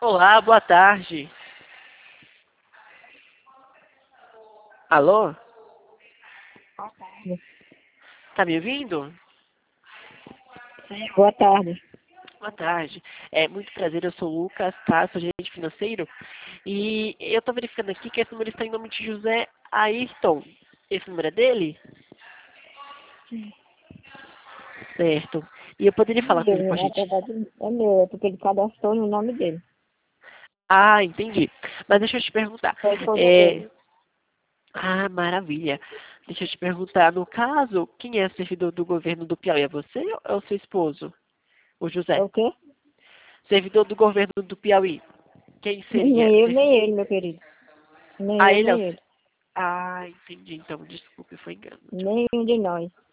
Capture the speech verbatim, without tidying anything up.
Olá, boa tarde. Alô? Boa tarde. Tá me ouvindo? Sim, boa tarde. Boa tarde. É muito prazer, eu sou o Lucas, tá? Sou gerente financeiro. E eu tô verificando aqui que esse número está em nome de José Ayrton. Esse número é dele? Sim. Certo. E eu poderia falar com ele, Meu, por na gente? verdade, é meu, é porque ele cadastrou no nome dele. Ah, entendi. Mas deixa eu te perguntar. Foi a esposa É... dele. Ah, maravilha. Deixa eu te perguntar. No caso, quem é servidor do governo do Piauí? É você ou é o seu esposo? O É José? o quê? Servidor do governo do Piauí. Quem seria? Nem eu, Servi- nem ele, meu querido. Nem Ah, eu, ele é o... nem se- ele. Ah, entendi. Então, desculpe, foi engano. Nenhum de nós.